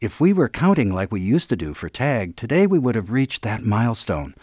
If we were counting like we used to do for TAG, today we would have reached that milestone,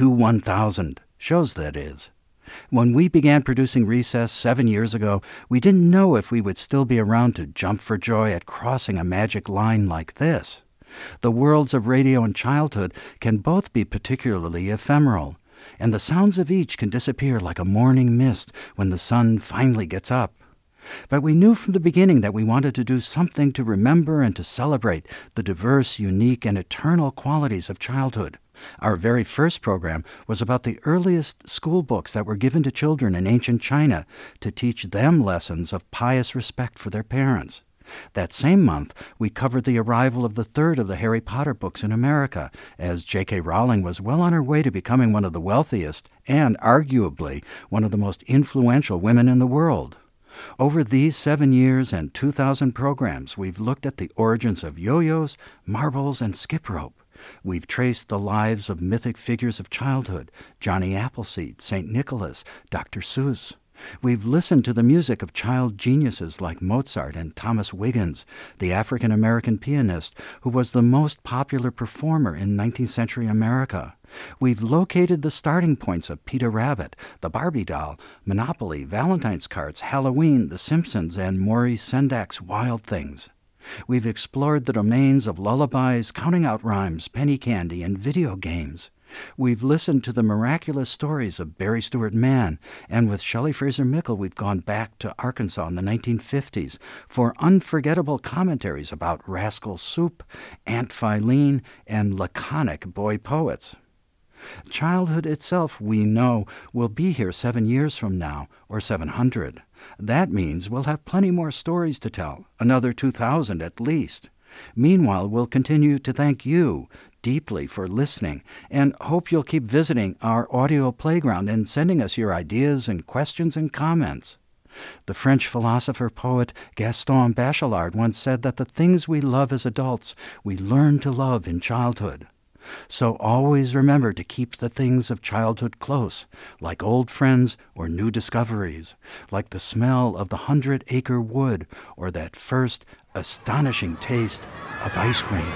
1,000 shows, that is. When we began producing Recess 7 years ago, we didn't know if we would still be around to jump for joy at crossing a magic line like this. The worlds of radio and childhood can both be particularly ephemeral, and the sounds of each can disappear like a morning mist when the sun finally gets up. But we knew from the beginning that we wanted to do something to remember and to celebrate the diverse, unique, and eternal qualities of childhood. Our very first program was about the earliest school books that were given to children in ancient China to teach them lessons of pious respect for their parents. That same month, we covered the arrival of the third of the Harry Potter books in America, as J.K. Rowling was well on her way to becoming one of the wealthiest and, arguably, one of the most influential women in the world. Over these 7 years and 2,000 programs, we've looked at the origins of yo-yos, marbles, and skip rope. We've traced the lives of mythic figures of childhood, Johnny Appleseed, St. Nicholas, Dr. Seuss. We've listened to the music of child geniuses like Mozart and Thomas Wiggins, the African-American pianist who was the most popular performer in 19th century America. We've located the starting points of Peter Rabbit, the Barbie doll, Monopoly, Valentine's cards, Halloween, The Simpsons, and Maurice Sendak's Wild Things. We've explored the domains of lullabies, counting out rhymes, penny candy, and video games. We've listened to the miraculous stories of Barry Stuart Mann, and with Shelley Fraser Mickle we've gone back to Arkansas in the 1950s for unforgettable commentaries about Rascal Soup, Aunt Filene, and laconic boy poets. Childhood itself, we know, will be here 7 years from now, or 700. That means we'll have plenty more stories to tell, another 2,000 at least. Meanwhile, we'll continue to thank you deeply for listening, and hope you'll keep visiting our audio playground and sending us your ideas and questions and comments. The French philosopher-poet Gaston Bachelard once said that the things we love as adults, we learn to love in childhood. So always remember to keep the things of childhood close, like old friends or new discoveries, like the smell of the 100-acre wood or that first astonishing taste of ice cream.